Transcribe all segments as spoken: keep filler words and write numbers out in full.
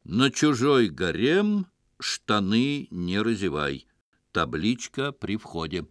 На чужой гарем штаны не разевай. Табличка при входе.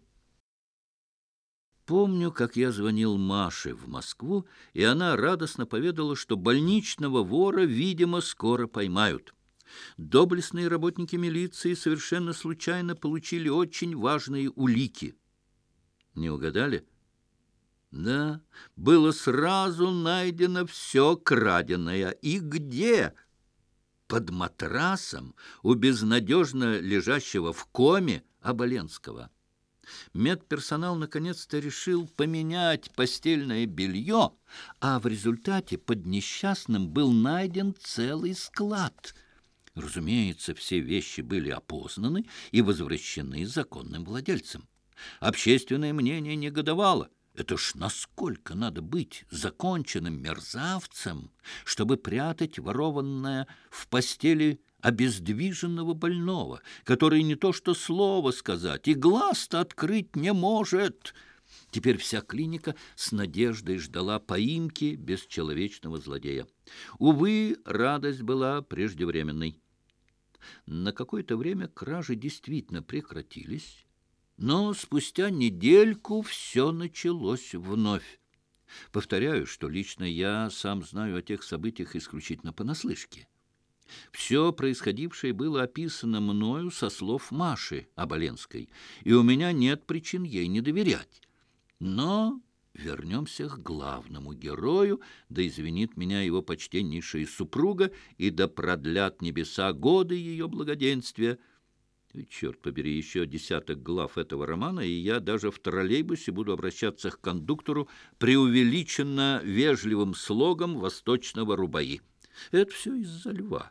Помню, как я звонил Маше в Москву, и она радостно поведала, что больничного вора, видимо, скоро поймают. Доблестные работники милиции совершенно случайно получили очень важные улики. Не угадали? Да, было сразу найдено все краденое. И где? Под матрасом у безнадежно лежащего в коме Оболенского. Медперсонал наконец-то решил поменять постельное белье, а в результате под несчастным был найден целый склад. Разумеется, все вещи были опознаны и возвращены законным владельцам. Общественное мнение негодовало. Это ж насколько надо быть законченным мерзавцем, чтобы прятать ворованное в постели обездвиженного больного, который не то что слово сказать, и глаз-то открыть не может. Теперь вся клиника с надеждой ждала поимки бесчеловечного злодея. Увы, радость была преждевременной. На какое-то время кражи действительно прекратились, но спустя недельку все началось вновь. Повторяю, что лично я сам знаю о тех событиях исключительно понаслышке. Все происходившее было описано мною со слов Маши Оболенской, и у меня нет причин ей не доверять. Но вернемся к главному герою, да извинит меня его почтеннейшая супруга, и да продлят небеса годы ее благоденствия. Черт побери, еще десяток глав этого романа, и я даже в троллейбусе буду обращаться к кондуктору преувеличенно вежливым слогом восточного рубаи. Это все из-за льва.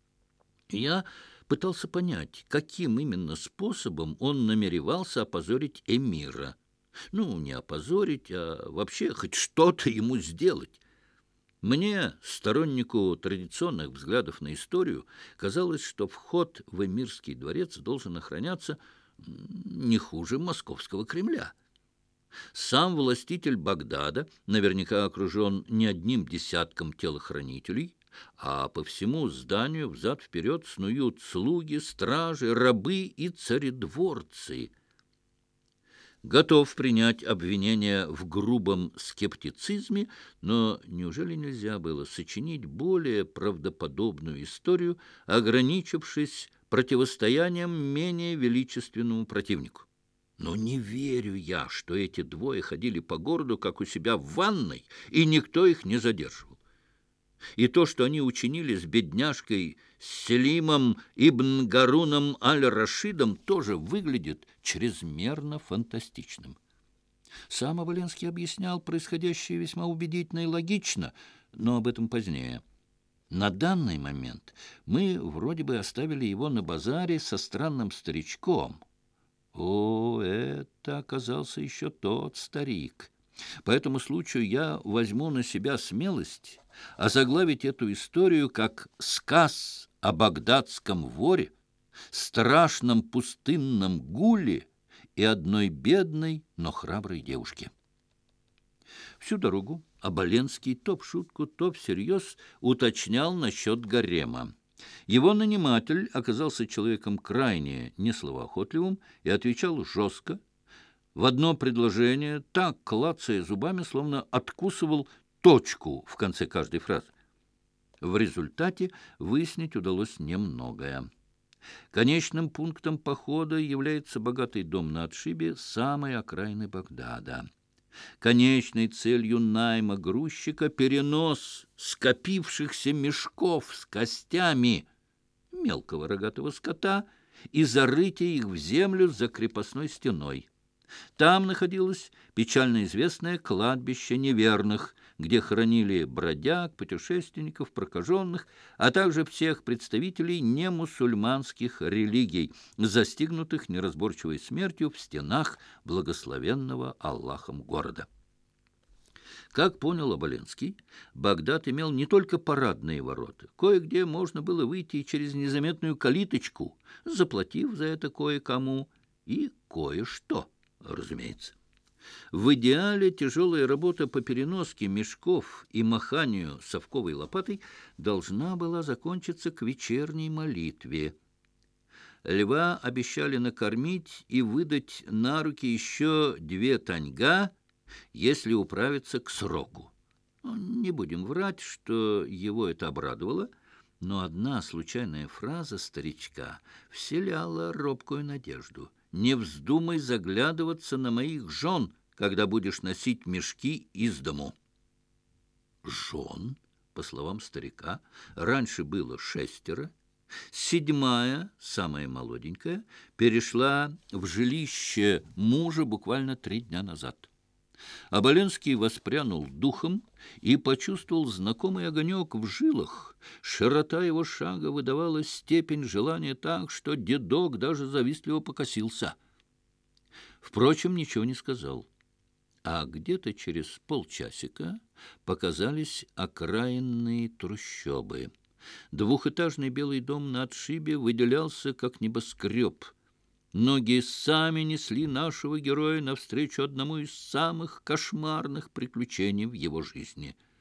Я пытался понять, каким именно способом он намеревался опозорить эмира. Ну, не опозорить, а вообще хоть что-то ему сделать. Мне, стороннику традиционных взглядов на историю, казалось, что вход в Эмирский дворец должен охраняться не хуже московского Кремля. Сам властитель Багдада наверняка окружен не одним десятком телохранителей, а по всему зданию взад-вперед снуют слуги, стражи, рабы и царедворцы. Готов принять обвинение в грубом скептицизме, но неужели нельзя было сочинить более правдоподобную историю, ограничившись противостоянием менее величественному противнику? Но не верю я, что эти двое ходили по городу, как у себя в ванной, и никто их не задерживал. И то, что они учинили с бедняжкой Селимом ибн Гаруном аль-Рашидом, тоже выглядит чрезмерно фантастичным. Сам Оболенский объяснял происходящее весьма убедительно и логично, но об этом позднее. На данный момент мы вроде бы оставили его на базаре со странным старичком. О, это оказался еще тот старик. По этому случаю я возьму на себя смелость озаглавить эту историю как «Сказ о багдадском воре, страшном пустынном гуле и одной бедной, но храброй девушке». Всю дорогу Оболенский то в шутку, то всерьез уточнял насчет гарема. Его наниматель оказался человеком крайне несловоохотливым и отвечал жестко, в одно предложение, так клацая зубами, словно откусывал точку в конце каждой фразы. В результате выяснить удалось немногое. Конечным пунктом похода является богатый дом на отшибе самой окраины Багдада. Конечной целью найма грузчика перенос скопившихся мешков с костями мелкого рогатого скота и зарытие их в землю за крепостной стеной. Там находилось печально известное кладбище неверных, где хоронили бродяг, путешественников, прокаженных, а также всех представителей немусульманских религий, застигнутых неразборчивой смертью в стенах благословенного Аллахом города. Как понял Оболенский, Багдад имел не только парадные ворота. Кое-где можно было выйти через незаметную калиточку, заплатив за это кое-кому и кое-что, разумеется. В идеале тяжелая работа по переноске мешков и маханию совковой лопатой должна была закончиться к вечерней молитве. Льва обещали накормить и выдать на руки еще две таньга, если управиться к сроку. Ну, не будем врать, что его это обрадовало, но одна случайная фраза старичка вселяла робкую надежду. «Не вздумай заглядываться на моих жен, когда будешь носить мешки из дому». Жен, по словам старика, раньше было шестеро. Седьмая, самая молоденькая, перешла в жилище мужа буквально три дня назад. Оболенский воспрянул духом и почувствовал знакомый огонек в жилах. Широта его шага выдавала степень желания так, что дедок даже завистливо покосился. Впрочем, ничего не сказал. А где-то через полчасика показались окраинные трущобы. Двухэтажный белый дом на отшибе выделялся, как небоскреб. Ноги сами несли нашего героя навстречу одному из самых кошмарных приключений в его жизни —